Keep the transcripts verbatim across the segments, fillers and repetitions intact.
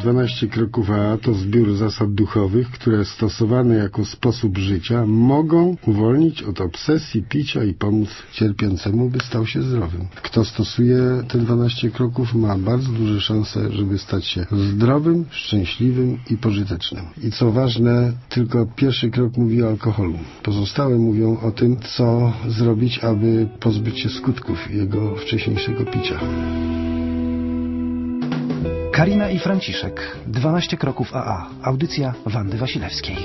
dwanaście kroków A A to zbiór zasad duchowych, które stosowane jako sposób życia mogą uwolnić od obsesji picia i pomóc cierpiącemu, by stał się zdrowym. Kto stosuje te dwanaście kroków, ma bardzo duże szanse, żeby stać się zdrowym, szczęśliwym i pożytecznym. I co ważne, tylko pierwszy krok mówi o alkoholu. Pozostałe mówią o tym, co zrobić, aby pozbyć się skutków jego wcześniejszego picia. Karina i Franciszek. dwanaście kroków A A. Audycja Wandy Wasilewskiej.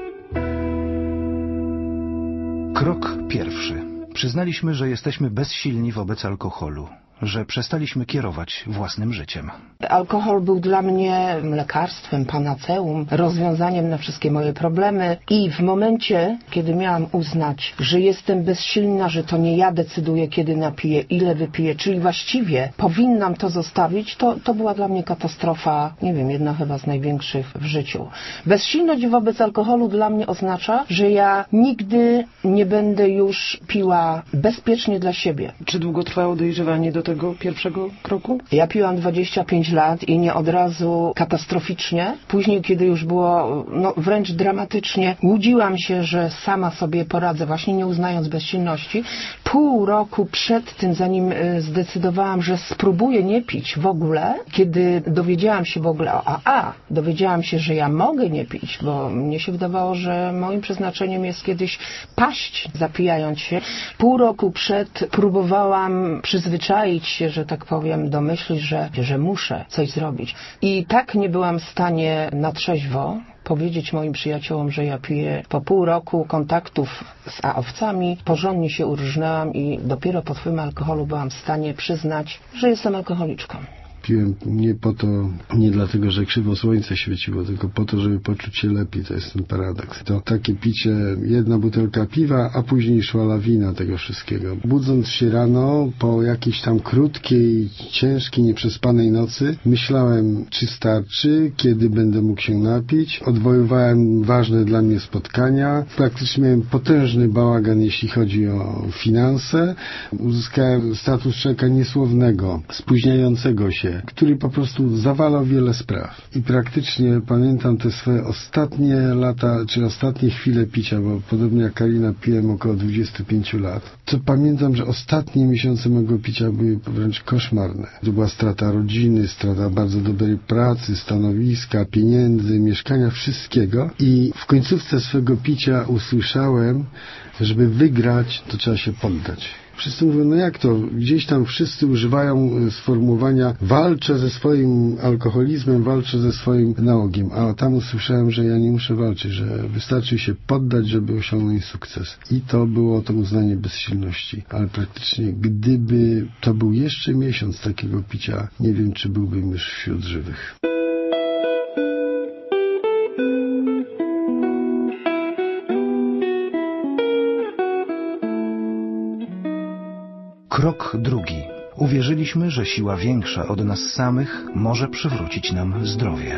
Krok pierwszy. Przyznaliśmy, że jesteśmy bezsilni wobec alkoholu, że przestaliśmy kierować własnym życiem. Alkohol był dla mnie lekarstwem, panaceum, rozwiązaniem na wszystkie moje problemy i w momencie, kiedy miałam uznać, że jestem bezsilna, że to nie ja decyduję, kiedy napiję, ile wypiję, czyli właściwie powinnam to zostawić, to, to była dla mnie katastrofa, nie wiem, jedna chyba z największych w życiu. Bezsilność wobec alkoholu dla mnie oznacza, że ja nigdy nie będę już piła bezpiecznie dla siebie. Czy długo trwało dojrzewanie do tego pierwszego kroku? Ja piłam dwadzieścia pięć lat i nie od razu katastroficznie. Później, kiedy już było no, wręcz dramatycznie, łudziłam się, że sama sobie poradzę, właśnie nie uznając bezsilności. Pół roku przed tym, zanim zdecydowałam, że spróbuję nie pić w ogóle, kiedy dowiedziałam się w ogóle o A A, dowiedziałam się, że ja mogę nie pić, bo mnie się wydawało, że moim przeznaczeniem jest kiedyś paść, zapijając się. Pół roku przed próbowałam przyzwyczaić się, że tak powiem, do myśli, że, że muszę coś zrobić. I tak nie byłam w stanie na trzeźwo powiedzieć moim przyjaciołom, że ja piję. Po pół roku kontaktów z A owcami porządnie się urżnęłam i dopiero po wpływem alkoholu byłam w stanie przyznać, że jestem alkoholiczką. Piłem nie po to, nie dlatego, że krzywo słońce świeciło, tylko po to, żeby poczuć się lepiej. To jest ten paradoks. To takie picie, jedna butelka piwa, a później szła lawina tego wszystkiego. Budząc się rano, po jakiejś tam krótkiej, ciężkiej, nieprzespanej nocy, myślałem, czy starczy, kiedy będę mógł się napić. Odwoływałem ważne dla mnie spotkania. Praktycznie miałem potężny bałagan, jeśli chodzi o finanse. Uzyskałem status człowieka niesłownego, spóźniającego się, który po prostu zawalał wiele spraw. I praktycznie pamiętam te swoje ostatnie lata, czy ostatnie chwile picia, bo podobnie jak Karina piłem około dwudziestu pięciu lat. To pamiętam, że ostatnie miesiące mego picia były wręcz koszmarne. To była strata rodziny, strata bardzo dobrej pracy, stanowiska, pieniędzy, mieszkania, wszystkiego. I w końcówce swego picia usłyszałem, żeby wygrać, to trzeba się poddać. Wszyscy mówią, no jak to? Gdzieś tam wszyscy używają sformułowania walczę ze swoim alkoholizmem, walczę ze swoim nałogiem. A tam usłyszałem, że ja nie muszę walczyć, że wystarczy się poddać, żeby osiągnąć sukces. I to było to uznanie bezsilności. Ale praktycznie gdyby to był jeszcze miesiąc takiego picia, nie wiem, czy byłbym już wśród żywych. Krok drugi. Uwierzyliśmy, że siła większa od nas samych może przywrócić nam zdrowie.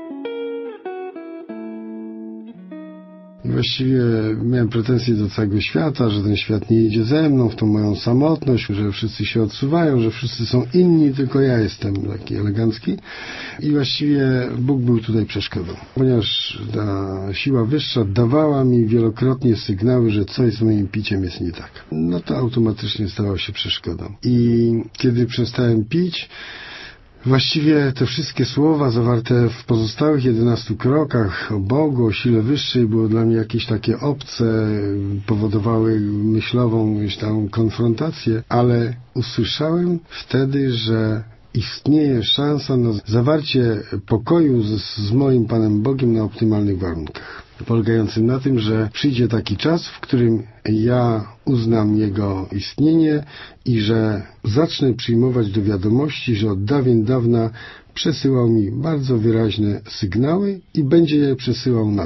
I właściwie miałem pretensje do całego świata, że ten świat nie idzie ze mną w tą moją samotność, że wszyscy się odsuwają, że wszyscy są inni, tylko ja jestem taki elegancki. I właściwie Bóg był tutaj przeszkodą. Ponieważ ta siła wyższa dawała mi wielokrotnie sygnały, że coś z moim piciem jest nie tak. No to automatycznie stało się przeszkodą. I kiedy przestałem pić, właściwie te wszystkie słowa zawarte w pozostałych jedenastu krokach o Bogu, o sile wyższej było dla mnie jakieś takie obce, powodowały myślową już tam konfrontację, ale usłyszałem wtedy, że istnieje szansa na zawarcie pokoju z, z moim Panem Bogiem na optymalnych warunkach. Polegającym na tym, że przyjdzie taki czas, w którym ja uznam Jego istnienie i że zacznę przyjmować do wiadomości, że od dawien dawna przesyłał mi bardzo wyraźne sygnały i będzie je przesyłał nadal.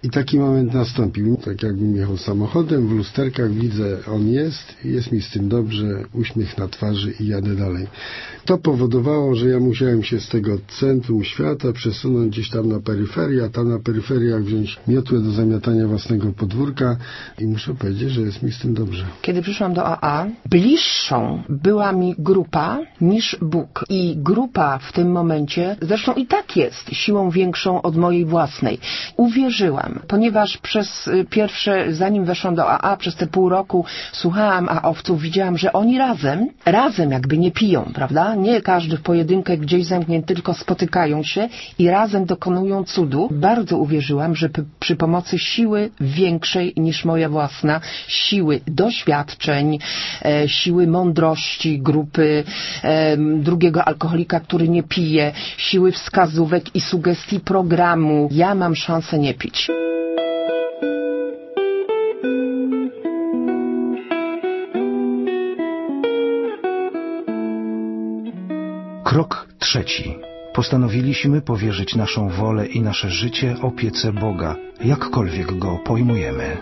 I taki moment nastąpił. Tak jakbym jechał samochodem, w lusterkach widzę, on jest, jest mi z tym dobrze, uśmiech na twarzy i jadę dalej. To powodowało, że ja musiałem się z tego centrum świata przesunąć gdzieś tam na peryferię, a tam na peryferiach wziąć miotłę do zamiatania własnego podwórka i muszę powiedzieć, że jest mi z tym dobrze. Kiedy przyszłam do A A, bliższą była mi grupa niż Bóg. I grupa w tym momencie, zresztą i tak jest, siłą większą od mojej własnej. Uwierzyłam, ponieważ przez pierwsze, zanim weszłam do A A, przez te pół roku słuchałam A owców, widziałam, że oni razem, razem jakby nie piją, prawda? Nie każdy w pojedynkę gdzieś zamknięty, tylko spotykają się i razem dokonują cudu. Bardzo uwierzyłam, że p- przy pomocy siły większej niż moja własna, siły doświadczeń, e, siły mądrości grupy e, drugiego alkoholika, który nie pije, siły wskazówek i sugestii programu, ja mam szansę nie pić. Krok trzeci. Postanowiliśmy powierzyć naszą wolę i nasze życie opiece Boga, jakkolwiek go pojmujemy.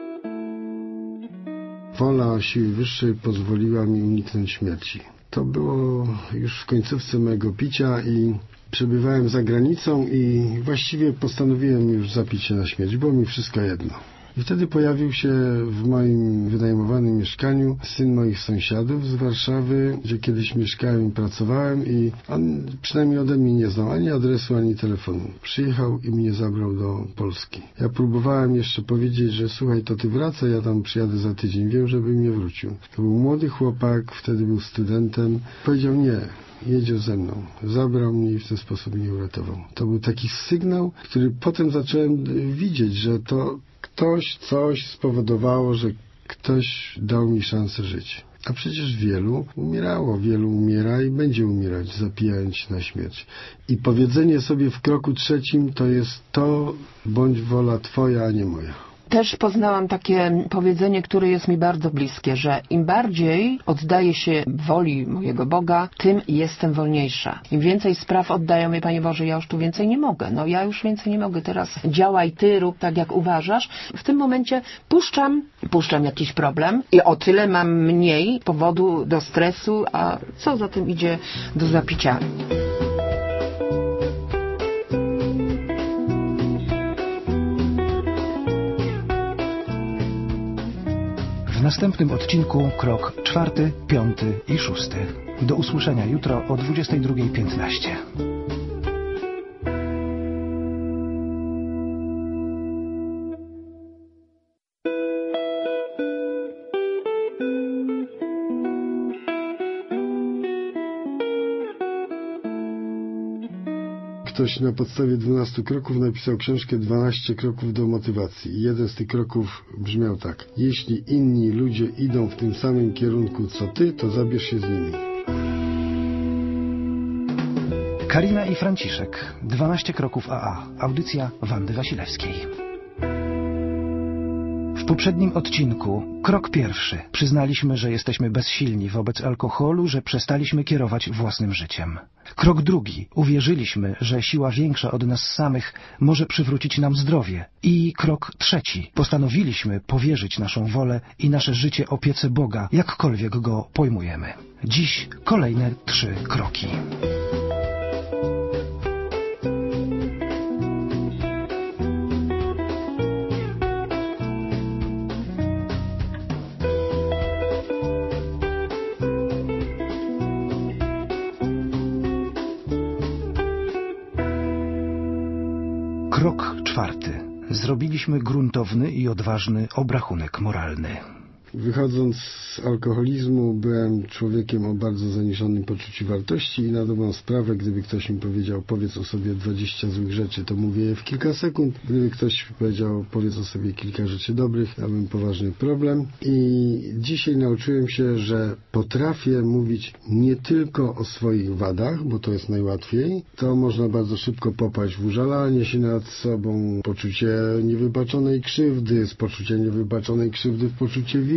Wola siły wyższej pozwoliła mi uniknąć śmierci. To było już w końcówce mojego picia i przebywałem za granicą i właściwie postanowiłem już zapić się na śmierć, było mi wszystko jedno. I wtedy pojawił się w moim wynajmowanym mieszkaniu syn moich sąsiadów z Warszawy, gdzie kiedyś mieszkałem i pracowałem i on przynajmniej ode mnie nie znał ani adresu, ani telefonu. Przyjechał i mnie zabrał do Polski. Ja próbowałem jeszcze powiedzieć, że słuchaj, to ty wracaj, ja tam przyjadę za tydzień, wiem, żebym nie wrócił. To był młody chłopak, wtedy był studentem. Powiedział nie. Jedzie ze mną. Zabrał mnie i w ten sposób mnie uratował. To był taki sygnał, który potem zacząłem widzieć, że to ktoś, coś spowodowało, że ktoś dał mi szansę żyć. A przecież wielu umierało, wielu umiera i będzie umierać, zapijając się na śmierć. I powiedzenie sobie w kroku trzecim to jest to, bądź wola Twoja, a nie moja. Też poznałam takie powiedzenie, które jest mi bardzo bliskie, że im bardziej oddaję się woli mojego Boga, tym jestem wolniejsza. Im więcej spraw oddają mi, Panie Boże, ja już tu więcej nie mogę. No ja już więcej nie mogę. Teraz działaj Ty, rób tak, jak uważasz. W tym momencie puszczam, puszczam jakiś problem i o tyle mam mniej powodu do stresu, a co za tym idzie, do zapicia. W następnym odcinku krok czwarty, piąty i szósty. Do usłyszenia jutro o dwudziestej drugiej piętnaście. Ktoś na podstawie dwunastu kroków napisał książkę dwanaście kroków do motywacji. I jeden z tych kroków brzmiał tak. Jeśli inni ludzie idą w tym samym kierunku co ty, to zabierz się z nimi. Karina i Franciszek. dwanaście kroków A A. Audycja Wandy Wasilewskiej. W poprzednim odcinku, krok pierwszy, przyznaliśmy, że jesteśmy bezsilni wobec alkoholu, że przestaliśmy kierować własnym życiem. Krok drugi, uwierzyliśmy, że siła większa od nas samych może przywrócić nam zdrowie. I krok trzeci, postanowiliśmy powierzyć naszą wolę i nasze życie opiece Boga, jakkolwiek go pojmujemy. Dziś kolejne trzy kroki. Krok czwarty. Zrobiliśmy gruntowny i odważny obrachunek moralny. Wychodząc z alkoholizmu byłem człowiekiem o bardzo zaniżonym poczuciu wartości i na dobrą sprawę, gdyby ktoś mi powiedział powiedz o sobie dwadzieścia złych rzeczy, to mówię je w kilka sekund. Gdyby ktoś powiedział powiedz o sobie kilka rzeczy dobrych, miałbym poważny problem. I dzisiaj nauczyłem się, że potrafię mówić nie tylko o swoich wadach, bo to jest najłatwiej. To można bardzo szybko popaść w użalanie się nad sobą, poczucie niewybaczonej krzywdy, z poczucia niewybaczonej krzywdy w poczucie winy.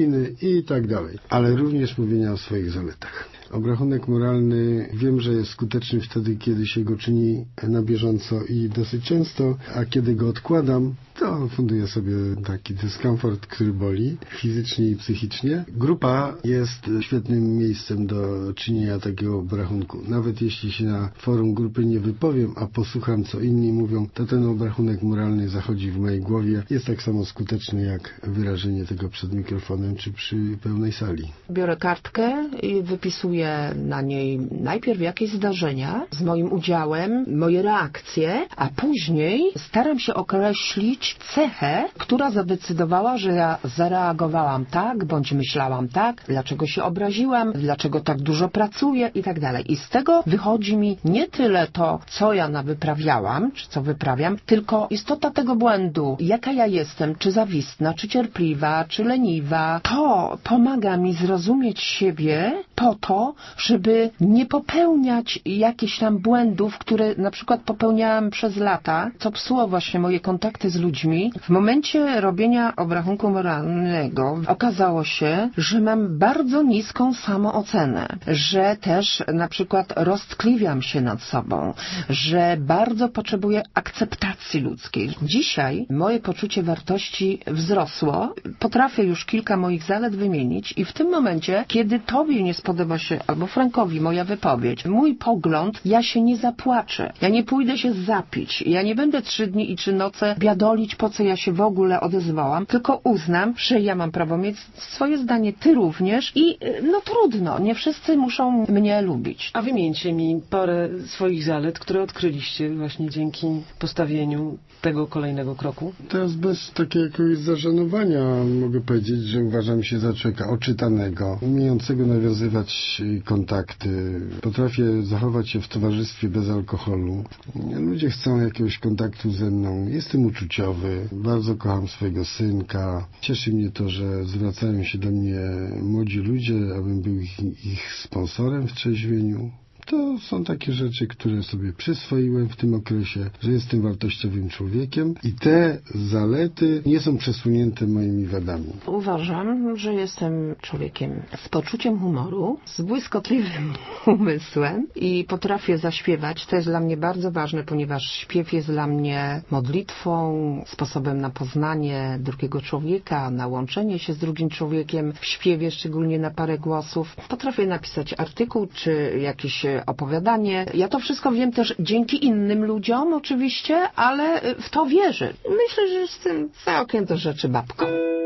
dyscypliny i tak dalej, ale również mówienia o swoich zaletach. Obrachunek moralny wiem, że jest skuteczny wtedy, kiedy się go czyni na bieżąco i dosyć często, a kiedy go odkładam, to funduję sobie taki dyskomfort, który boli fizycznie i psychicznie. Grupa jest świetnym miejscem do czynienia takiego obrachunku. Nawet jeśli się na forum grupy nie wypowiem, a posłucham, co inni mówią, to ten obrachunek moralny zachodzi w mojej głowie. Jest tak samo skuteczny jak wyrażenie tego przed mikrofonem czy przy pełnej sali. Biorę kartkę i wypisuję na niej najpierw jakieś zdarzenia z moim udziałem, moje reakcje, a później staram się określić cechę, która zadecydowała, że ja zareagowałam tak, bądź myślałam tak, dlaczego się obraziłam, dlaczego tak dużo pracuję i tak dalej. I z tego wychodzi mi nie tyle to, co ja nawyprawiałam, czy co wyprawiam, tylko istota tego błędu, jaka ja jestem, czy zawistna, czy cierpliwa, czy leniwa. To pomaga mi zrozumieć siebie po to, żeby nie popełniać jakichś tam błędów, które na przykład popełniałam przez lata, co psuło właśnie moje kontakty z ludźmi. W momencie robienia obrachunku moralnego okazało się, że mam bardzo niską samoocenę, że też na przykład roztkliwiam się nad sobą, że bardzo potrzebuję akceptacji ludzkiej. Dzisiaj moje poczucie wartości wzrosło, potrafię już kilka moich zalet wymienić i w tym momencie, kiedy tobie nie spodoba się, albo Frankowi moja wypowiedź, mój pogląd, ja się nie zapłaczę, ja nie pójdę się zapić, ja nie będę trzy dni i trzy noce biadolić, po co ja się w ogóle odezwałam, tylko uznam, że ja mam prawo mieć swoje zdanie, ty również i no trudno, nie wszyscy muszą mnie lubić. A wymieńcie mi parę swoich zalet, które odkryliście właśnie dzięki postawieniu tego kolejnego kroku. Teraz bez takiego jakiegoś zażenowania mogę powiedzieć, że uważam się za człowieka oczytanego, umiejącego nawiązywać kontakty. Potrafię zachować się w towarzystwie bez alkoholu. Ludzie chcą jakiegoś kontaktu ze mną. Jestem uczuciowy. Bardzo kocham swojego synka. Cieszy mnie to, że zwracają się do mnie młodzi ludzie, abym był ich, ich sponsorem w trzeźwieniu. To są takie rzeczy, które sobie przyswoiłem w tym okresie, że jestem wartościowym człowiekiem i te zalety nie są przesunięte moimi wadami. Uważam, że jestem człowiekiem z poczuciem humoru, z błyskotliwym umysłem i potrafię zaśpiewać. To jest dla mnie bardzo ważne, ponieważ śpiew jest dla mnie modlitwą, sposobem na poznanie drugiego człowieka, na łączenie się z drugim człowiekiem w śpiewie, szczególnie na parę głosów. Potrafię napisać artykuł czy jakiś opowiadanie. Ja to wszystko wiem też dzięki innym ludziom oczywiście, ale w to wierzę. Myślę, że jestem całkiem do rzeczy babką.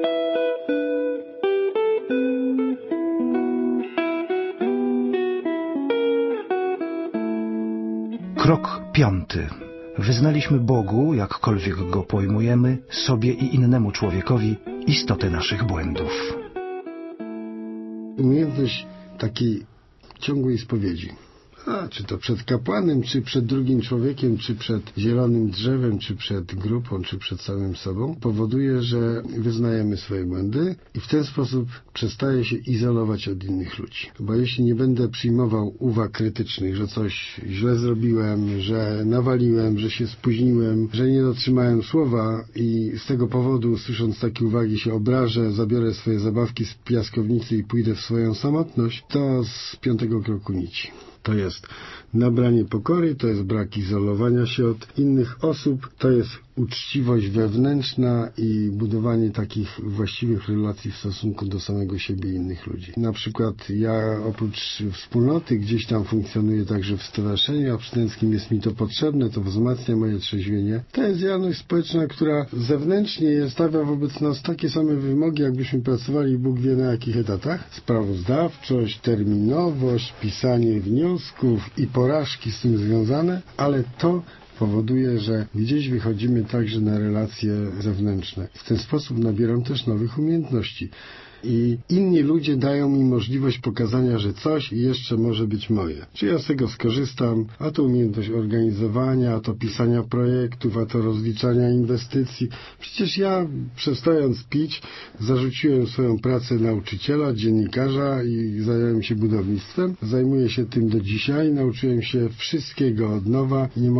Krok piąty. Wyznaliśmy Bogu, jakkolwiek go pojmujemy, sobie i innemu człowiekowi istotę naszych błędów. Umiejętność takiej ciągłej spowiedzi. A, czy to przed kapłanem, czy przed drugim człowiekiem, czy przed zielonym drzewem, czy przed grupą, czy przed samym sobą, powoduje, że wyznajemy swoje błędy i w ten sposób przestaję się izolować od innych ludzi. Bo jeśli nie będę przyjmował uwag krytycznych, że coś źle zrobiłem, że nawaliłem, że się spóźniłem, że nie dotrzymałem słowa i z tego powodu, słysząc takie uwagi, się obrażę, zabiorę swoje zabawki z piaskownicy i pójdę w swoją samotność, to z piątego kroku nici. To jest nabranie pokory, to jest brak izolowania się od innych osób, to jest uczciwość wewnętrzna i budowanie takich właściwych relacji w stosunku do samego siebie i innych ludzi. Na przykład ja oprócz wspólnoty gdzieś tam funkcjonuję także w stowarzyszeniu abstynenckim, jest mi to potrzebne, to wzmacnia moje trzeźwienie. To jest działalność społeczna, która zewnętrznie stawia wobec nas takie same wymogi, jakbyśmy pracowali Bóg wie na jakich etatach. Sprawozdawczość, terminowość, pisanie wniosków i porażki z tym związane, ale to powoduje, że gdzieś wychodzimy także na relacje zewnętrzne. W ten sposób nabieram też nowych umiejętności. I inni ludzie dają mi możliwość pokazania, że coś jeszcze może być moje. Czy ja z tego skorzystam? A to umiejętność organizowania, a to pisania projektów, a to rozliczania inwestycji. Przecież ja, przestając pić, zarzuciłem swoją pracę nauczyciela, dziennikarza i zająłem się budownictwem. Zajmuję się tym do dzisiaj, nauczyłem się wszystkiego od nowa i nie mogę z tym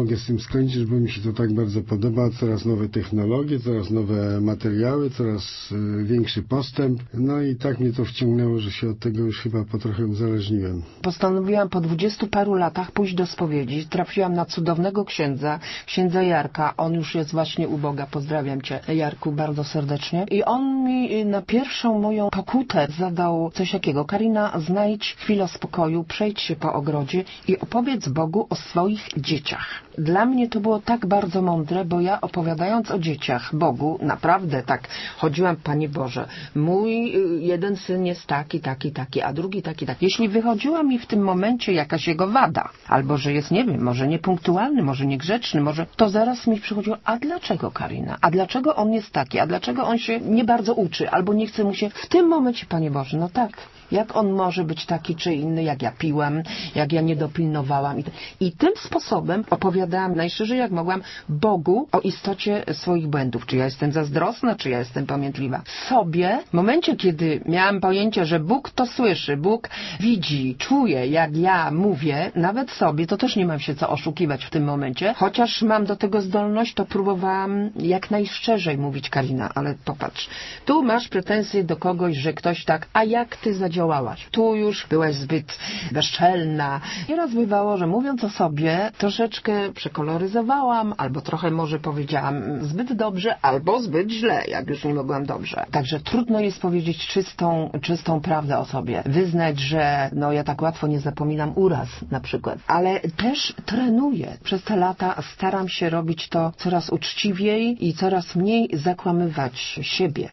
skończyć, bo mi się to tak bardzo podoba. Coraz nowe technologie, coraz nowe materiały, coraz y, większy postęp. No i tak mnie to wciągnęło, że się od tego już chyba po trochę uzależniłem. Postanowiłam po dwudziestu paru latach pójść do spowiedzi. Trafiłam na cudownego księdza, księdza Jarka. On już jest właśnie u Boga. Pozdrawiam cię, Jarku, bardzo serdecznie. I on mi na pierwszą moją pokutę zadał coś takiego. Karina, znajdź chwilę spokoju, przejdź się po ogrodzie i opowiedz Bogu o swoich dzieciach. Dla mnie to było tak bardzo mądre, bo ja opowiadając o dzieciach Bogu, naprawdę tak chodziłam, Panie Boże, mój jeden syn jest taki, taki, taki, a drugi taki, taki. Jeśli wychodziła mi w tym momencie jakaś jego wada, albo że jest, nie wiem, może niepunktualny, może niegrzeczny, może, to zaraz mi przychodziło, a dlaczego, Karina? A dlaczego on jest taki? A dlaczego on się nie bardzo uczy? Albo nie chce mu się w tym momencie, Panie Boże, no tak. Jak on może być taki czy inny, jak ja piłam, jak ja nie dopilnowałam. I tym sposobem opowiadałam najszerzej jak mogłam Bogu o istocie swoich błędów. Czy ja jestem zazdrosna, czy ja jestem pamiętliwa. Sobie, w momencie, kiedy miałam pojęcie, że Bóg to słyszy, Bóg widzi, czuje, jak ja mówię, nawet sobie, to też nie mam się co oszukiwać w tym momencie. Chociaż mam do tego zdolność, to próbowałam jak najszczerzej mówić, Karina, ale popatrz, tu masz pretensje do kogoś, że ktoś tak, a jak ty zadziałałaś? Tu już byłaś zbyt bezczelna. Nieraz bywało, że mówiąc o sobie, troszeczkę przekoloryzowałam, albo trochę może powiedziałam zbyt dobrze, albo zbyt źle, jak już nie mogłam dobrze. Także trudno jest powiedzieć czystą, czystą prawdę o sobie. Wyznać, że no ja tak łatwo nie zapominam uraz na przykład. Ale też trenuję. Przez te lata staram się robić to coraz uczciwiej i coraz mniej zakłamywać siebie.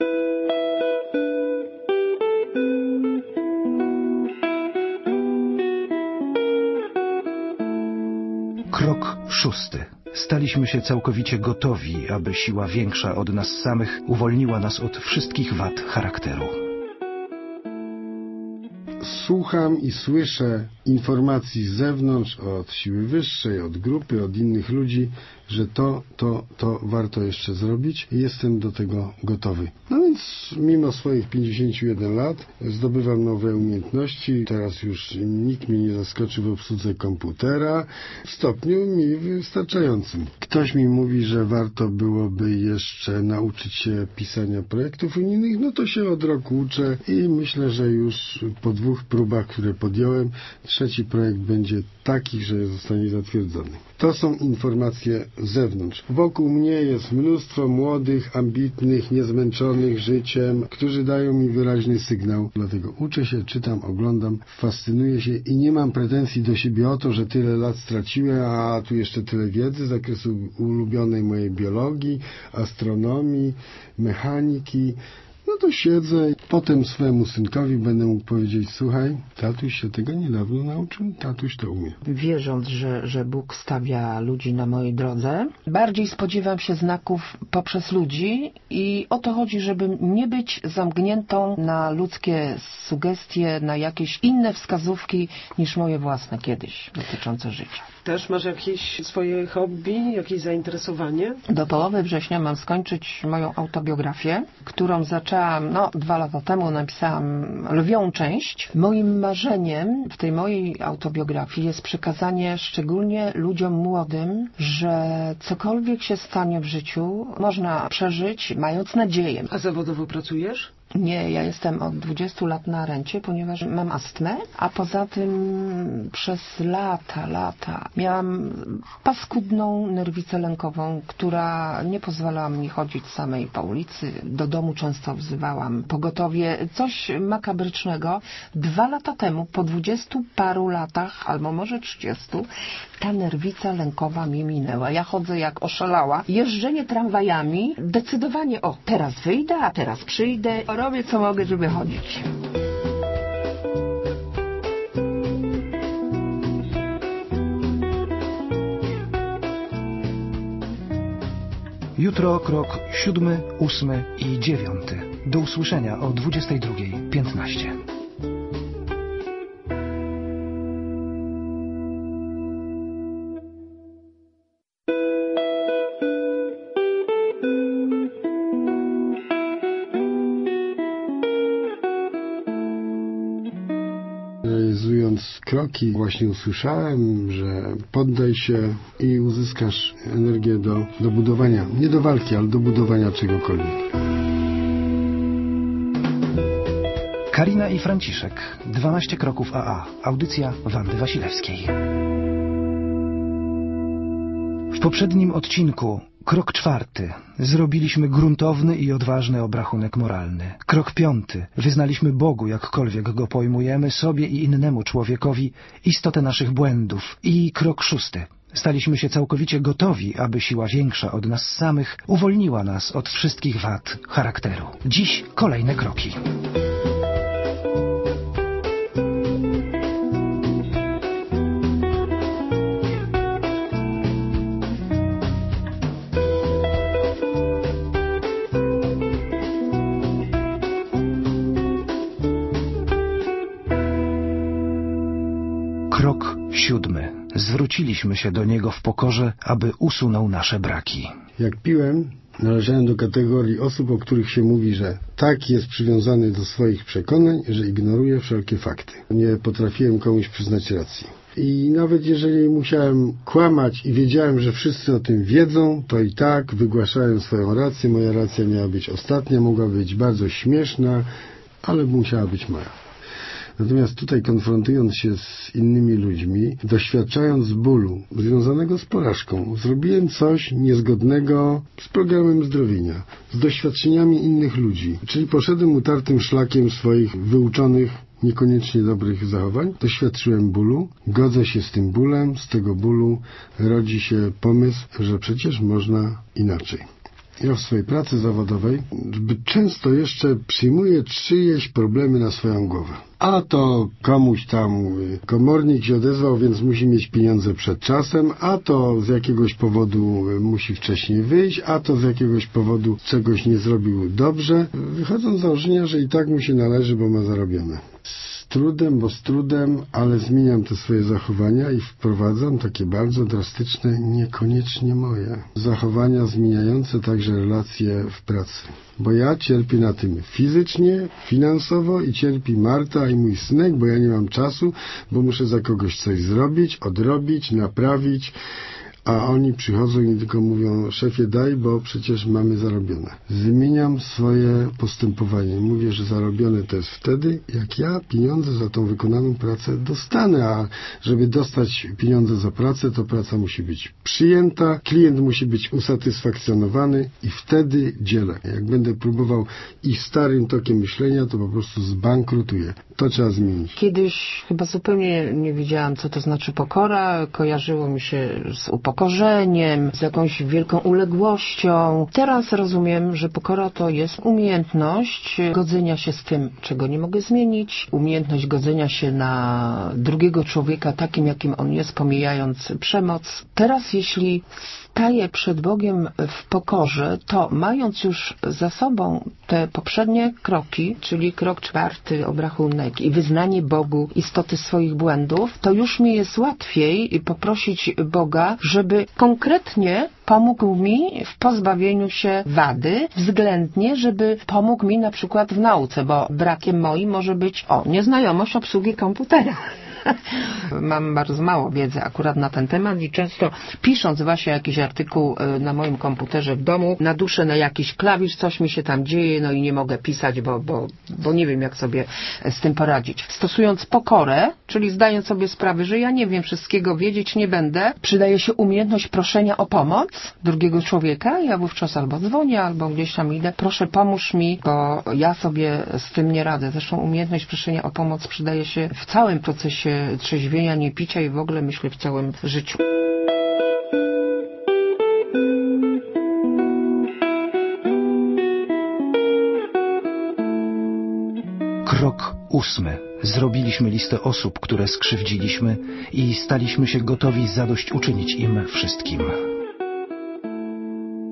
Krok szósty. Staliśmy się całkowicie gotowi, aby siła większa od nas samych uwolniła nas od wszystkich wad charakteru. Słucham i słyszę informacji z zewnątrz, od siły wyższej, od grupy, od innych ludzi, że to, to, to warto jeszcze zrobić i jestem do tego gotowy. No więc mimo swoich pięćdziesięciu jeden lat zdobywam nowe umiejętności. Teraz już nikt mnie nie zaskoczy w obsłudze komputera w stopniu mi wystarczającym. Ktoś mi mówi, że warto byłoby jeszcze nauczyć się pisania projektów unijnych, no to się od roku uczę i myślę, że już po dwóch próbach, które podjąłem, trzeci projekt będzie taki, że zostanie zatwierdzony. To są informacje z zewnątrz. Wokół mnie jest mnóstwo młodych, ambitnych, niezmęczonych życiem, którzy dają mi wyraźny sygnał. Dlatego uczę się, czytam, oglądam, fascynuję się i nie mam pretensji do siebie o to, że tyle lat straciłem, a tu jeszcze tyle wiedzy z zakresu ulubionej mojej biologii, astronomii, mechaniki. No to siedzę, potem swojemu synkowi będę mógł powiedzieć, słuchaj, tatuś się tego niedawno nauczył, tatuś to umie. Wierząc, że, że Bóg stawia ludzi na mojej drodze, bardziej spodziewam się znaków poprzez ludzi i o to chodzi, żeby nie być zamkniętą na ludzkie sugestie, na jakieś inne wskazówki niż moje własne kiedyś dotyczące życia. Też masz jakieś swoje hobby, jakieś zainteresowanie? Do połowy września mam skończyć moją autobiografię, którą zaczęłam, no, dwa lata temu napisałam lwią część. Moim marzeniem w tej mojej autobiografii jest przekazanie szczególnie ludziom młodym, że cokolwiek się stanie w życiu, można przeżyć mając nadzieję. A zawodowo pracujesz? Nie, ja jestem od dwudziestu lat na rencie, ponieważ mam astmę, a poza tym przez lata, lata miałam paskudną nerwicę lękową, która nie pozwalała mi chodzić samej po ulicy. Do domu często wzywałam pogotowie. Coś makabrycznego. Dwa lata temu, po dwudziestu paru latach, albo może trzydziestu, ta nerwica lękowa mi minęła. Ja chodzę jak oszalała. Jeżdżenie tramwajami, decydowanie, o, teraz wyjdę, a teraz przyjdę. Robię co mogę, żeby chodzić. Jutro krok siódmy, ósmy i dziewiąty. Do usłyszenia o dwudziestej drugiej piętnaście. realizując kroki, właśnie usłyszałem, że poddaj się i uzyskasz energię do, do budowania, nie do walki, ale do budowania czegokolwiek. Karina i Franciszek, dwanaście kroków A A. Audycja Wandy Wasilewskiej. W poprzednim odcinku, krok czwarty, zrobiliśmy gruntowny i odważny obrachunek moralny. Krok piąty, wyznaliśmy Bogu, jakkolwiek go pojmujemy, sobie i innemu człowiekowi, istotę naszych błędów. I krok szósty. Staliśmy się całkowicie gotowi, aby siła większa od nas samych uwolniła nas od wszystkich wad charakteru. Dziś kolejne kroki. Krok siódmy. Zwróciliśmy się do Niego w pokorze, aby usunął nasze braki. Jak piłem, należałem do kategorii osób, o których się mówi, że tak jest przywiązany do swoich przekonań, że ignoruje wszelkie fakty. Nie potrafiłem komuś przyznać racji. I nawet jeżeli musiałem kłamać i wiedziałem, że wszyscy o tym wiedzą, to i tak wygłaszałem swoją rację. Moja racja miała być ostatnia, mogła być bardzo śmieszna, ale musiała być moja. Natomiast tutaj, konfrontując się z innymi ludźmi, doświadczając bólu związanego z porażką, zrobiłem coś niezgodnego z programem zdrowienia, z doświadczeniami innych ludzi. Czyli poszedłem utartym szlakiem swoich wyuczonych, niekoniecznie dobrych zachowań. Doświadczyłem bólu, godzę się z tym bólem, z tego bólu rodzi się pomysł, że przecież można inaczej. Ja w swojej pracy zawodowej zbyt często jeszcze przyjmuję czyjeś problemy na swoją głowę. A to komuś tam komornik się odezwał, więc musi mieć pieniądze przed czasem, a to z jakiegoś powodu musi wcześniej wyjść, a to z jakiegoś powodu czegoś nie zrobił dobrze. Wychodzą z założenia, że i tak mu się należy, bo ma zarobione. Z trudem, bo z trudem, ale zmieniam te swoje zachowania i wprowadzam takie bardzo drastyczne, niekoniecznie moje zachowania zmieniające także relacje w pracy. Bo ja cierpię na tym fizycznie, finansowo i cierpi Marta i mój synek, bo ja nie mam czasu, bo muszę za kogoś coś zrobić, odrobić, naprawić, a oni przychodzą i tylko mówią: szefie, daj, bo przecież mamy zarobione. Zmieniam swoje postępowanie. Mówię, że zarobione to jest wtedy, jak ja pieniądze za tą wykonaną pracę dostanę, a żeby dostać pieniądze za pracę, to praca musi być przyjęta, klient musi być usatysfakcjonowany i wtedy dzielę. Jak będę próbował iść starym tokiem myślenia, to po prostu zbankrutuję. To trzeba zmienić. Kiedyś chyba zupełnie nie wiedziałam, co to znaczy pokora. Kojarzyło mi się z upokorzeniem, z jakąś wielką uległością. Teraz rozumiem, że pokora to jest umiejętność godzenia się z tym, czego nie mogę zmienić, umiejętność godzenia się na drugiego człowieka takim, jakim on jest, pomijając przemoc. Teraz, jeśli staję przed Bogiem w pokorze, to mając już za sobą te poprzednie kroki, czyli krok czwarty, obrachunek i wyznanie Bogu istoty swoich błędów, to już mi jest łatwiej poprosić Boga, żeby konkretnie pomógł mi w pozbawieniu się wady, względnie, żeby pomógł mi na przykład w nauce, bo brakiem moim może być o nieznajomość obsługi komputera. Mam bardzo mało wiedzy akurat na ten temat i często pisząc właśnie jakiś artykuł na moim komputerze w domu, naduszę na jakiś klawisz, coś mi się tam dzieje, no i nie mogę pisać, bo, bo, bo nie wiem, jak sobie z tym poradzić. Stosując pokorę, czyli zdając sobie sprawę, że ja nie wiem wszystkiego, wiedzieć nie będę, przydaje się umiejętność proszenia o pomoc drugiego człowieka. Ja wówczas albo dzwonię, albo gdzieś tam idę, proszę, pomóż mi, bo ja sobie z tym nie radzę. Zresztą umiejętność proszenia o pomoc przydaje się w całym procesie trzeźwienia, nie picia i w ogóle, myślę, w całym życiu. Krok ósmy. Zrobiliśmy listę osób, które skrzywdziliśmy i staliśmy się gotowi zadośćuczynić im wszystkim.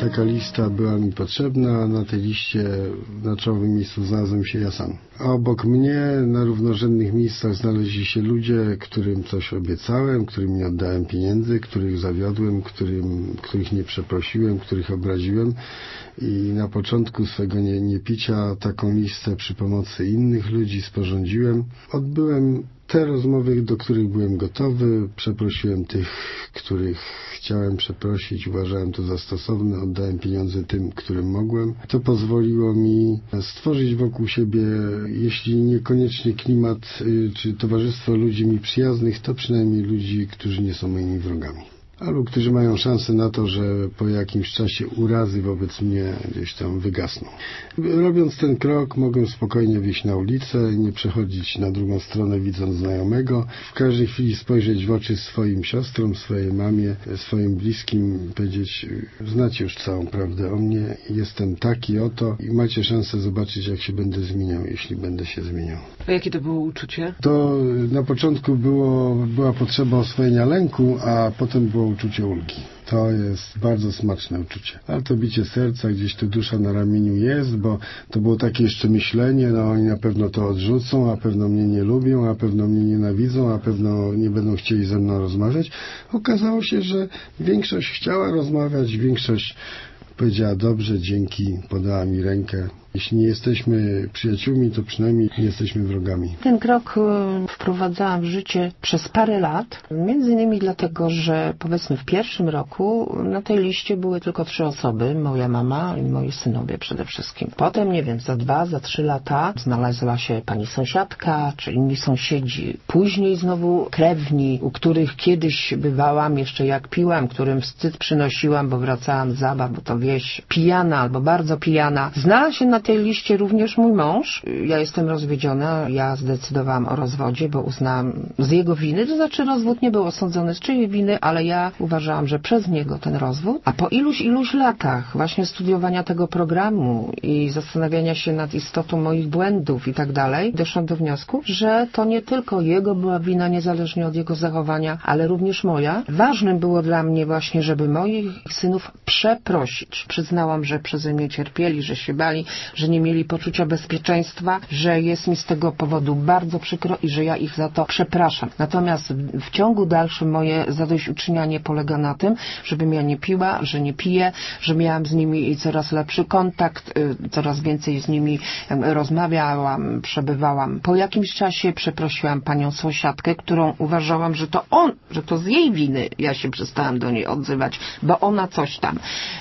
taka lista była mi potrzebna, a na tej liście na czołowym miejscu znalazłem się ja sam. A obok mnie na równorzędnych miejscach znaleźli się ludzie, którym coś obiecałem, którym nie oddałem pieniędzy, których zawiodłem, którym, których nie przeprosiłem, których obraziłem. I na początku swego nie, niepicia taką listę przy pomocy innych ludzi sporządziłem. Odbyłem te rozmowy, do których byłem gotowy, przeprosiłem tych, których chciałem przeprosić, uważałem to za stosowne, oddałem pieniądze tym, którym mogłem. To pozwoliło mi stworzyć wokół siebie, jeśli niekoniecznie klimat czy towarzystwo ludzi mi przyjaznych, to przynajmniej ludzi, którzy nie są moimi wrogami. Albo którzy mają szansę na to, że po jakimś czasie urazy wobec mnie gdzieś tam wygasną. Robiąc ten krok, mogę spokojnie wyjść na ulicę, nie przechodzić na drugą stronę widząc znajomego, w każdej chwili spojrzeć w oczy swoim siostrom, swojej mamie, swoim bliskim, powiedzieć: znacie już całą prawdę o mnie, jestem taki oto i macie szansę zobaczyć, jak się będę zmieniał, jeśli będę się zmieniał. A jakie to było uczucie? To na początku było, była potrzeba oswojenia lęku, a potem było uczucie ulgi. To jest bardzo smaczne uczucie. Ale to bicie serca, gdzieś tu dusza na ramieniu jest, bo to było takie jeszcze myślenie, no oni na pewno to odrzucą, a pewno mnie nie lubią, a pewno mnie nienawidzą, a pewno nie będą chcieli ze mną rozmawiać. Okazało się, że większość chciała rozmawiać, większość powiedziała: dobrze, dzięki, podała mi rękę. Jeśli nie jesteśmy przyjaciółmi, to przynajmniej nie jesteśmy wrogami. Ten krok wprowadzałam w życie przez parę lat, między innymi dlatego, że powiedzmy w pierwszym roku na tej liście były tylko trzy osoby, moja mama i moi synowie przede wszystkim. Potem, nie wiem, za dwa, za trzy lata znalazła się pani sąsiadka, czy inni sąsiedzi. Później znowu krewni, u których kiedyś bywałam, jeszcze jak piłam, którym wstyd przynosiłam, bo wracałam z zabaw, bo to wieś pijana albo bardzo pijana. Znalazł się na tej liście również mój mąż. Ja jestem rozwiedziona, ja zdecydowałam o rozwodzie, bo uznałam z jego winy, to znaczy rozwód nie był osądzony z czyjej winy, ale ja uważałam, że przez niego ten rozwód. A po iluś, iluś latach właśnie studiowania tego programu i zastanawiania się nad istotą moich błędów i tak dalej, doszłam do wniosku, że to nie tylko jego była wina, niezależnie od jego zachowania, ale również moja. Ważnym było dla mnie właśnie, żeby moich synów przeprosić. Przyznałam, że przeze mnie cierpieli, że się bali, że nie mieli poczucia bezpieczeństwa, że jest mi z tego powodu bardzo przykro i że ja ich za to przepraszam. Natomiast w ciągu dalszym moje zadośćuczynianie polega na tym, żebym ja nie piła, że nie piję, że miałam z nimi coraz lepszy kontakt, coraz więcej z nimi rozmawiałam, przebywałam. Po jakimś czasie przeprosiłam panią sąsiadkę, którą uważałam, że to on, że to z jej winy ja się przestałam do niej odzywać, bo ona coś tam.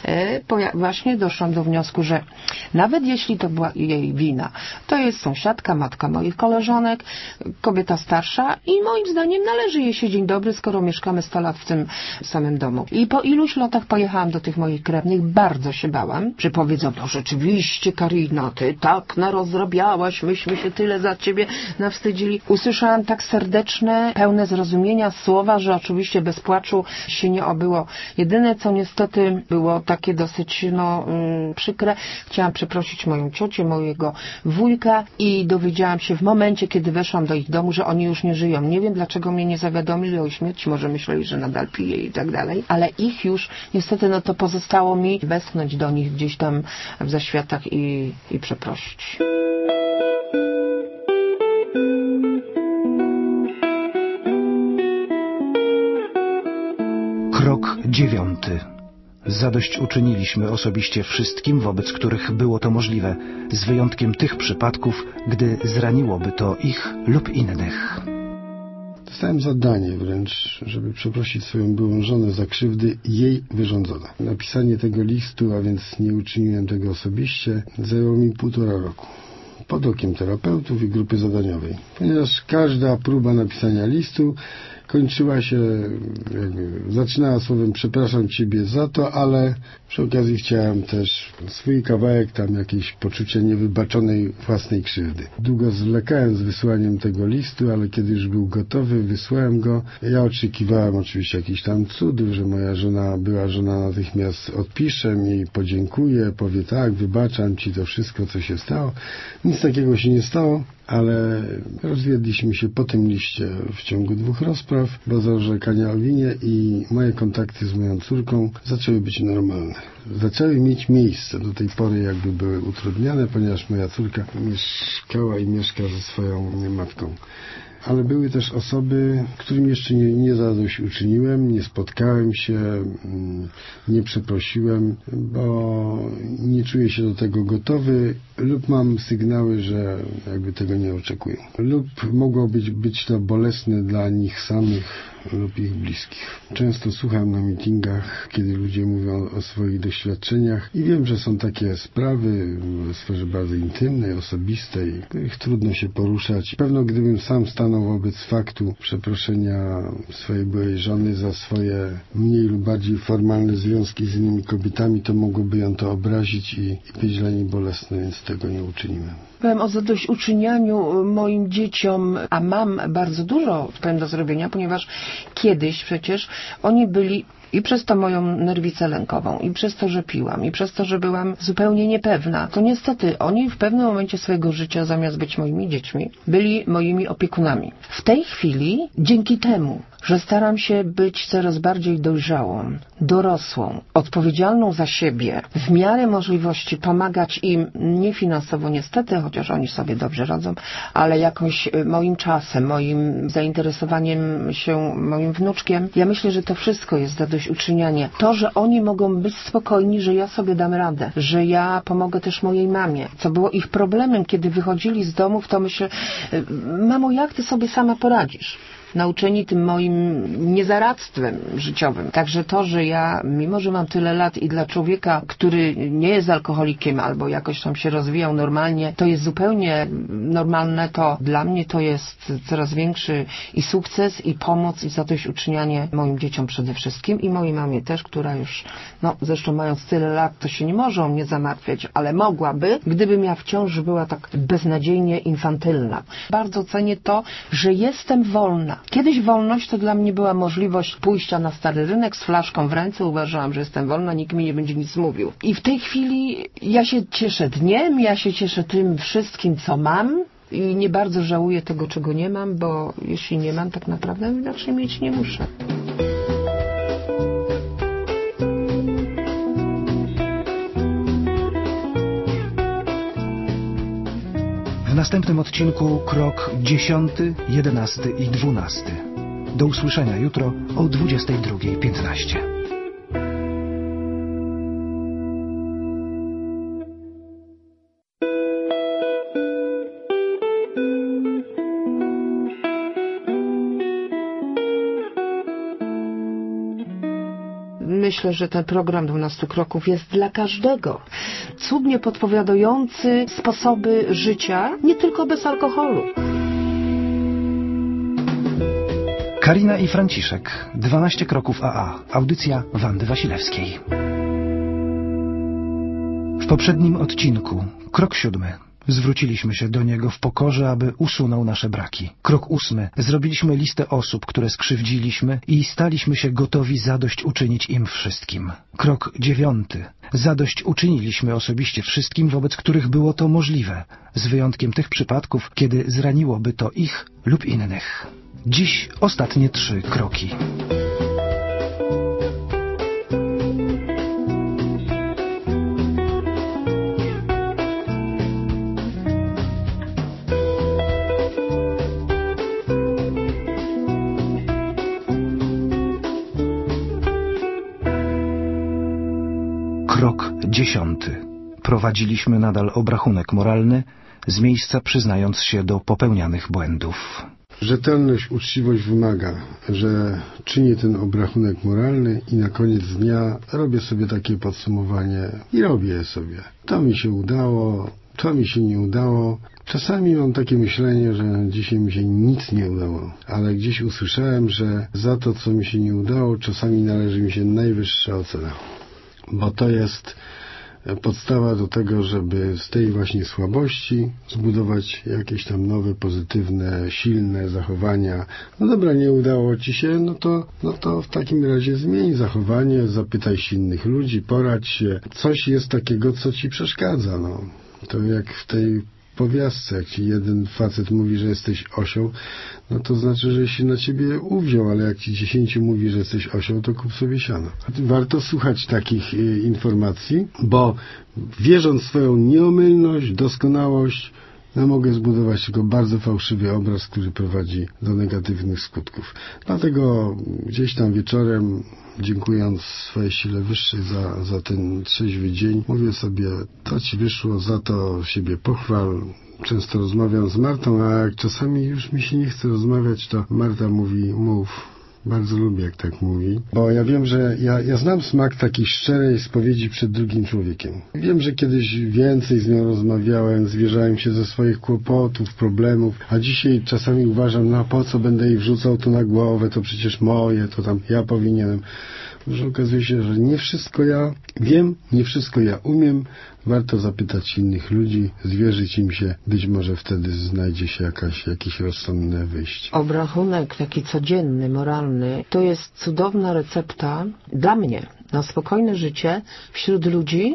Właśnie doszłam do wniosku, że nawet jeśli to była jej wina, to jest sąsiadka, matka moich koleżanek, kobieta starsza i moim zdaniem należy jej się dzień dobry, skoro mieszkamy sto lat w tym samym domu. I po iluś latach pojechałam do tych moich krewnych, bardzo się bałam, że powiedzą: no rzeczywiście, Karina, ty tak narozrabiałaś, myśmy się tyle za ciebie nawstydzili. Usłyszałam tak serdeczne, pełne zrozumienia słowa, że oczywiście bez płaczu się nie obyło. Jedyne, co niestety było takie dosyć no, mm, przykre, chciałam przeprosić moją ciocię, mojego wujka i dowiedziałam się w momencie, kiedy weszłam do ich domu, że oni już nie żyją. Nie wiem, dlaczego mnie nie zawiadomili o ich śmierci, może myśleli, że nadal piję i tak dalej, ale ich już niestety, no to pozostało mi westchnąć do nich gdzieś tam w zaświatach i, i przeprosić. Krok dziewiąty. Zadośćuczyniliśmy osobiście wszystkim, wobec których było to możliwe, z wyjątkiem tych przypadków, gdy zraniłoby to ich lub innych. Dostałem zadanie wręcz, żeby przeprosić swoją byłą żonę za krzywdy jej wyrządzone. Napisanie tego listu, a więc nie uczyniłem tego osobiście, zajęło mi półtora roku. Pod okiem terapeutów i grupy zadaniowej. Ponieważ każda próba napisania listu kończyła się, jakby, zaczynała słowem: przepraszam Ciebie za to, ale przy okazji chciałem też swój kawałek, tam jakieś poczucie niewybaczonej własnej krzywdy. Długo zwlekałem z wysyłaniem tego listu, ale kiedy już był gotowy, wysłałem go. Ja oczekiwałem oczywiście jakichś tam cudów, że moja żona, była żona natychmiast odpisze mi, podziękuje, powie: tak, wybaczam Ci to wszystko, co się stało. Nic takiego się nie stało. ale rozwiedliśmy się po tym liście w ciągu dwóch rozpraw, bo z orzekania o winie i moje kontakty z moją córką zaczęły być normalne. Zaczęły mieć miejsce. Do tej pory jakby były utrudniane, ponieważ moja córka mieszkała i mieszka ze swoją matką. Ale były też osoby, którym jeszcze nie, nie zadośćuczyniłem, nie spotkałem się, nie przeprosiłem, bo nie czuję się do tego gotowy lub mam sygnały, że jakby tego nie oczekują. Lub mogło być, być to bolesne dla nich samych lub ich bliskich. Często słucham na meetingach, kiedy ludzie mówią o swoich doświadczeniach i wiem, że są takie sprawy w sferze bardzo intymnej, osobistej, których trudno się poruszać. Pewno gdybym sam stanął wobec faktu przeproszenia swojej byłej żony za swoje mniej lub bardziej formalne związki z innymi kobietami, to mogłoby ją to obrazić i, i być dla niej bolesne, więc tego nie uczyniłem. Powiem o zadośćuczynianiu moim dzieciom, a mam bardzo dużo powiem do zrobienia, ponieważ kiedyś przecież oni byli i przez to moją nerwicę lękową, i przez to, że piłam, i przez to, że byłam zupełnie niepewna, to niestety oni w pewnym momencie swojego życia, zamiast być moimi dziećmi, byli moimi opiekunami. W tej chwili, dzięki temu, że staram się być coraz bardziej dojrzałą, dorosłą, odpowiedzialną za siebie, w miarę możliwości pomagać im, nie finansowo niestety, chociaż oni sobie dobrze radzą, ale jakoś moim czasem, moim zainteresowaniem się moim wnuczkiem. Ja myślę, że to wszystko jest zadośćuczynianie. To, że oni mogą być spokojni, że ja sobie dam radę, że ja pomogę też mojej mamie, co było ich problemem, kiedy wychodzili z domów, to myślę, mamo, jak ty sobie sama poradzisz? Nauczeni tym moim niezaradztwem życiowym. Także to, że ja, mimo że mam tyle lat i dla człowieka, który nie jest alkoholikiem albo jakoś tam się rozwijał normalnie, to jest zupełnie normalne, to dla mnie to jest coraz większy i sukces, i pomoc, i zadośćuczynianie moim dzieciom przede wszystkim i mojej mamie też, która już, no zresztą mając tyle lat, to się nie może o mnie zamartwiać, ale mogłaby, gdybym ja wciąż była tak beznadziejnie infantylna. Bardzo cenię to, że jestem wolna. Kiedyś wolność to dla mnie była możliwość pójścia na stary rynek z flaszką w ręce. Uważałam, że jestem wolna, nikt mi nie będzie nic mówił. I w tej chwili ja się cieszę dniem, ja się cieszę tym wszystkim, co mam i nie bardzo żałuję tego, czego nie mam, bo jeśli nie mam, tak naprawdę inaczej mieć nie muszę. W następnym odcinku krok dziesiąty, jedenasty i dwunasty. Do usłyszenia jutro o dwudziestej drugiej piętnaście. Myślę, że ten program dwunastu kroków jest dla każdego. Cudnie podpowiadający sposoby życia, nie tylko bez alkoholu. Karina i Franciszek. dwanaście kroków A A. Audycja Wandy Wasilewskiej. W poprzednim odcinku, krok siódmy. Zwróciliśmy się do niego w pokorze, aby usunął nasze braki. Krok ósmy. Zrobiliśmy listę osób, które skrzywdziliśmy i staliśmy się gotowi zadośćuczynić im wszystkim. Krok dziewiąty. Zadośćuczyniliśmy osobiście wszystkim, wobec których było to możliwe, z wyjątkiem tych przypadków, kiedy zraniłoby to ich lub innych. Dziś ostatnie trzy kroki. Krok dziesiąty. Prowadziliśmy nadal obrachunek moralny, z miejsca przyznając się do popełnianych błędów. Rzetelność, uczciwość wymaga, że czynię ten obrachunek moralny i na koniec dnia robię sobie takie podsumowanie i robię je sobie. To mi się udało, to mi się nie udało. Czasami mam takie myślenie, że dzisiaj mi się nic nie udało, ale gdzieś usłyszałem, że za to, co mi się nie udało, czasami należy mi się najwyższa ocena. Bo to jest podstawa do tego, żeby z tej właśnie słabości zbudować jakieś tam nowe, pozytywne, silne zachowania. No dobra, nie udało ci się, no to, no to w takim razie zmień zachowanie, zapytaj się innych ludzi, poradź się. Coś jest takiego, co ci przeszkadza, no. To jak w tej powiastce. Jak ci jeden facet mówi, że jesteś osią, no to znaczy, że się na ciebie uwziął, ale jak ci dziesięciu mówi, że jesteś osią, to kup sobie siano. Warto słuchać takich y, informacji, bo wierząc w swoją nieomylność, doskonałość, no mogę zbudować tylko bardzo fałszywy obraz, który prowadzi do negatywnych skutków. Dlatego gdzieś tam wieczorem, dziękując swojej sile wyższej za, za ten trzeźwy dzień, mówię sobie, to ci wyszło, za to siebie pochwal. Często rozmawiam z Martą, a jak czasami już mi się nie chce rozmawiać, to Marta mówi, mów. Bardzo lubię, jak tak mówi, bo ja wiem, że ja, ja znam smak takiej szczerej spowiedzi przed drugim człowiekiem. Wiem, że kiedyś więcej z nią rozmawiałem, zwierzałem się ze swoich kłopotów, problemów, a dzisiaj czasami uważam, no po co będę jej wrzucał to na głowę, to przecież moje, to tam ja powinienem. Że okazuje się, że nie wszystko ja wiem, nie wszystko ja umiem. Warto zapytać innych ludzi, zwierzyć im się, być może wtedy znajdzie się jakaś, jakieś rozsądne wyjście. Obrachunek taki codzienny, moralny, to jest cudowna recepta dla mnie na spokojne życie wśród ludzi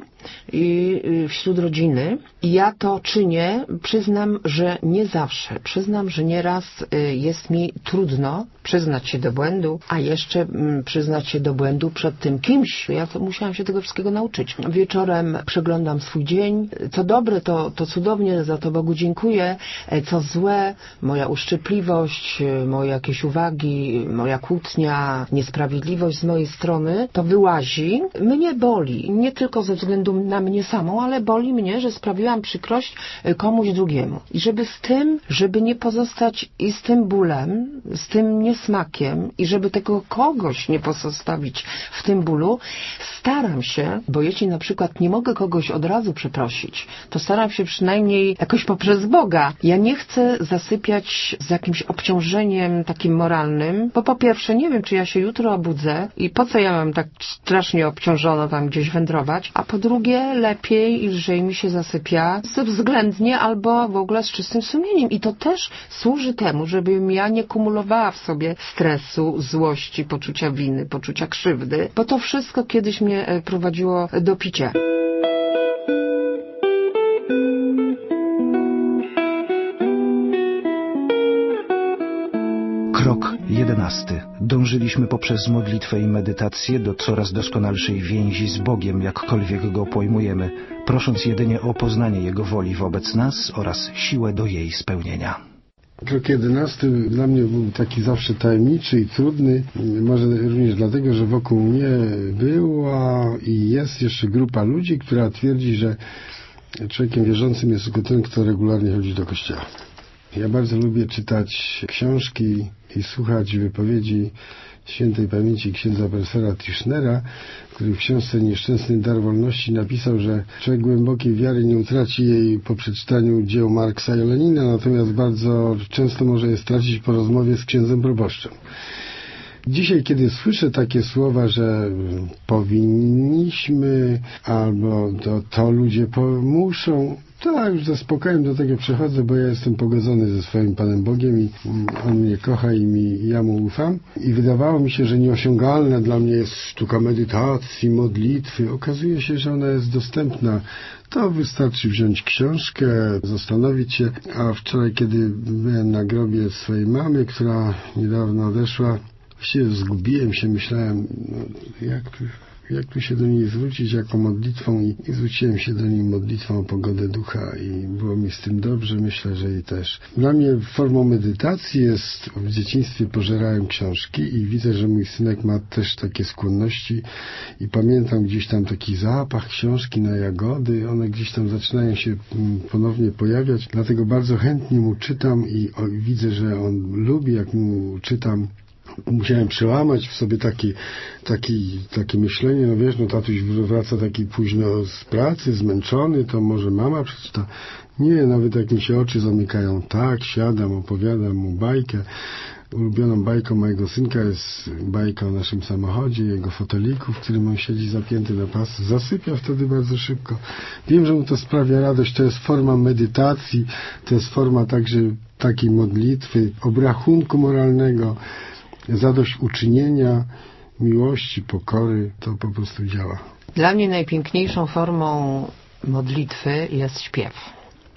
i wśród rodziny. I ja to czynię, przyznam, że nie zawsze. Przyznam, że nieraz jest mi trudno przyznać się do błędu, a jeszcze przyznać się do błędu przed tym kimś. Ja to musiałam się tego wszystkiego nauczyć. Wieczorem przeglądam swój dzień. Co dobre, to, to cudownie, za to Bogu dziękuję. Co złe, moja uszczypliwość, moje jakieś uwagi, moja kłótnia, niesprawiedliwość z mojej strony, to wyłazi. Mnie boli. Nie tylko ze względu na mnie samą, ale boli mnie, że sprawiłam przykrość komuś drugiemu. I żeby z tym, żeby nie pozostać i z tym bólem, z tym niesmakiem i żeby tego kogoś nie pozostawić w tym bólu, staram się, bo jeśli na przykład nie mogę kogoś od razu przeprosić, to staram się przynajmniej jakoś poprzez Boga. Ja nie chcę zasypiać z jakimś obciążeniem takim moralnym, bo po pierwsze nie wiem, czy ja się jutro obudzę i po co ja mam tak strasznie obciążono tam gdzieś wędrować, a po drugie lepiej i lżej mi się zasypia względnie albo w ogóle z czystym sumieniem. I to też służy temu, żebym ja nie kumulowała w sobie stresu, złości, poczucia winy, poczucia krzywdy, bo to wszystko kiedyś mnie prowadziło do picia. Krok jedenasty. Dążyliśmy poprzez modlitwę i medytację do coraz doskonalszej więzi z Bogiem, jakkolwiek Go pojmujemy, prosząc jedynie o poznanie Jego woli wobec nas oraz siłę do jej spełnienia. Krok jedenasty dla mnie był taki zawsze tajemniczy i trudny, może również dlatego, że wokół mnie była i jest jeszcze grupa ludzi, która twierdzi, że człowiekiem wierzącym jest tylko ten, kto regularnie chodzi do kościoła. Ja bardzo lubię czytać książki i słuchać wypowiedzi świętej pamięci księdza profesora Tischnera, który w książce Nieszczęsny dar wolności napisał, że człowiek głębokiej wiary nie utraci jej po przeczytaniu dzieł Marksa i Lenina, natomiast bardzo często może je stracić po rozmowie z księdzem proboszczem. Dzisiaj, kiedy słyszę takie słowa, że powinniśmy, albo to, to ludzie muszą, to ja już ze spokojem do tego przechodzę, bo ja jestem pogodzony ze swoim Panem Bogiem i On mnie kocha i mi, ja Mu ufam. I wydawało mi się, że nieosiągalna dla mnie jest sztuka medytacji, modlitwy. Okazuje się, że ona jest dostępna. To wystarczy wziąć książkę, zastanowić się. A wczoraj, kiedy byłem na grobie swojej mamy, która niedawno odeszła, właściwie zgubiłem się, myślałem, no, jak, jak tu się do niej zwrócić, jaką modlitwą i, i zwróciłem się do niej modlitwą o pogodę ducha i było mi z tym dobrze, myślę, że i też. Dla mnie formą medytacji jest, w dzieciństwie pożerałem książki i widzę, że mój synek ma też takie skłonności i pamiętam gdzieś tam taki zapach książki na jagody, one gdzieś tam zaczynają się ponownie pojawiać, dlatego bardzo chętnie mu czytam i o, widzę, że on lubi, jak mu czytam. Musiałem przełamać w sobie taki, taki, takie myślenie, no wiesz, no tatuś wraca taki późno z pracy, zmęczony, to może mama przeczyta. Nie, nawet jak mi się oczy zamykają, tak, siadam, opowiadam mu bajkę. Ulubioną bajką mojego synka jest bajka o naszym samochodzie, jego foteliku, w którym on siedzi zapięty na pas. Zasypia wtedy bardzo szybko. Wiem, że mu to sprawia radość. To jest forma medytacji, to jest forma także takiej modlitwy, obrachunku moralnego, zadośćuczynienia, miłości, pokory. To po prostu działa. Dla mnie najpiękniejszą formą modlitwy jest śpiew.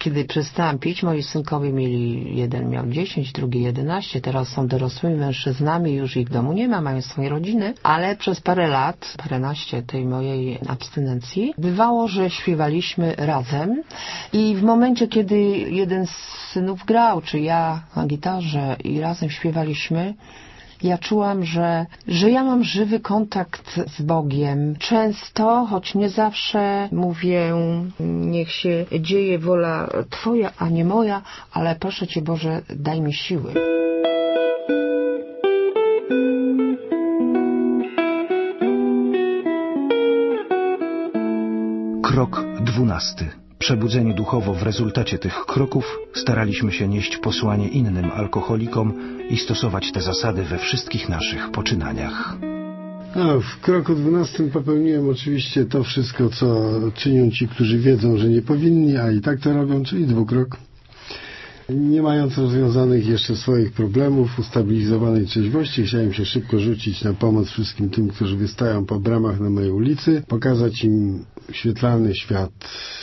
Kiedy przestałam pić, moi synkowie mieli, jeden miał dziesięć, drugi jedenaście, teraz są dorosłymi mężczyznami, już ich w domu nie ma, mają swoje rodziny, ale przez parę lat, paręnaście tej mojej abstynencji, bywało, że śpiewaliśmy razem i w momencie, kiedy jeden z synów grał, czy ja na gitarze i razem śpiewaliśmy, ja czułam, że, że ja mam żywy kontakt z Bogiem. Często, choć nie zawsze mówię, niech się dzieje wola Twoja, a nie moja, ale proszę Cię Boże, daj mi siły. Krok dwunasty. Przebudzeni duchowo w rezultacie tych kroków staraliśmy się nieść posłanie innym alkoholikom i stosować te zasady we wszystkich naszych poczynaniach. A w kroku dwunastym popełniłem oczywiście to wszystko, co czynią ci, którzy wiedzą, że nie powinni, a i tak to robią, czyli dwukrok. Nie mając rozwiązanych jeszcze swoich problemów, ustabilizowanej trzeźwości, chciałem się szybko rzucić na pomoc wszystkim tym, którzy wystają po bramach na mojej ulicy, pokazać im świetlany świat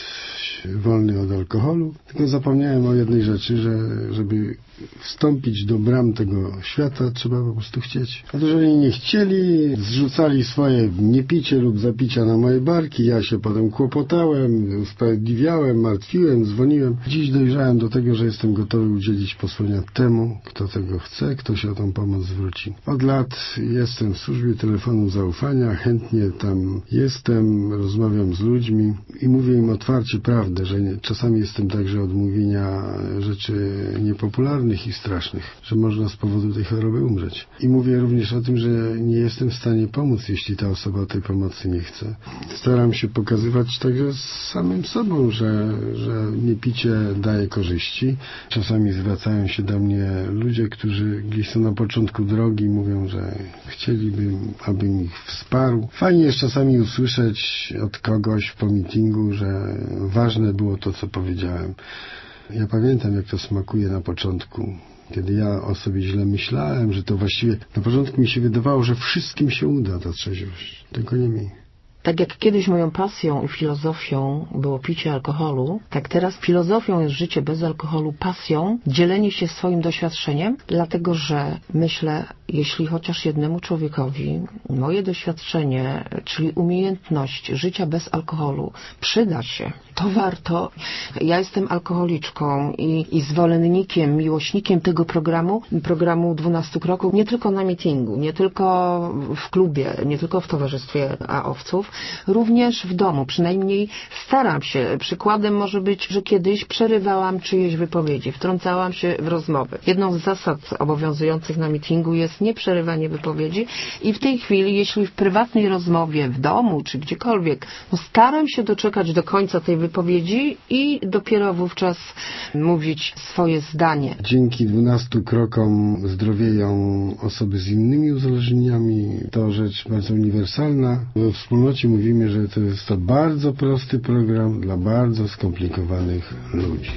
wolny od alkoholu. Tylko zapomniałem o jednej rzeczy, że żeby wstąpić do bram tego świata, trzeba po prostu chcieć. Otóż oni nie chcieli, zrzucali swoje niepicie lub zapicia na moje barki, ja się potem kłopotałem, usprawiedliwiałem, martwiłem, dzwoniłem. Dziś dojrzałem do tego, że jestem gotowy udzielić posłania temu, kto tego chce, kto się o tą pomoc zwróci. Od lat jestem w służbie telefonu zaufania, chętnie tam jestem, rozmawiam z ludźmi i mówię im otwarcie prawdę, że nie, czasami jestem także od mówienia rzeczy niepopularnych i strasznych, że można z powodu tej choroby umrzeć. I mówię również o tym, że nie jestem w stanie pomóc, jeśli ta osoba tej pomocy nie chce. Staram się pokazywać także z samym sobą, że, że niepicie daje korzyści. Czasami zwracają się do mnie ludzie, którzy gdzieś są na początku drogi i mówią, że chcieliby, abym ich wsparł. Fajnie jest czasami usłyszeć od kogoś po meetingu, że ważne było to, co powiedziałem. Ja pamiętam, jak to smakuje na początku, kiedy ja o sobie źle myślałem, że to właściwie na początku mi się wydawało, że wszystkim się uda ta trzeźwość, tylko nie mi. Tak jak kiedyś moją pasją i filozofią było picie alkoholu, tak teraz filozofią jest życie bez alkoholu, pasją dzielenie się swoim doświadczeniem, dlatego że myślę, jeśli chociaż jednemu człowiekowi moje doświadczenie, czyli umiejętność życia bez alkoholu przyda się, to warto. Ja jestem alkoholiczką i, i zwolennikiem, miłośnikiem tego programu, programu dwunastu kroków, nie tylko na meetingu, nie tylko w klubie, nie tylko w towarzystwie A-owców, również w domu. Przynajmniej staram się. Przykładem może być, że kiedyś przerywałam czyjeś wypowiedzi, wtrącałam się w rozmowy. Jedną z zasad obowiązujących na meetingu jest nieprzerywanie wypowiedzi i w tej chwili, jeśli w prywatnej rozmowie, w domu czy gdziekolwiek, no staram się doczekać do końca tej wypowiedzi i dopiero wówczas mówić swoje zdanie. Dzięki dwunastu krokom zdrowieją osoby z innymi uzależnieniami. To rzecz bardzo uniwersalna. We wspólnocie mówimy, że to jest to bardzo prosty program dla bardzo skomplikowanych ludzi.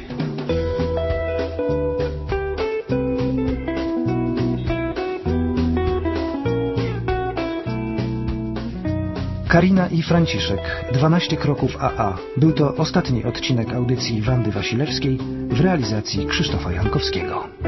Karina i Franciszek, dwanaście kroków A A. Był to ostatni odcinek audycji Wandy Wasilewskiej w realizacji Krzysztofa Jankowskiego.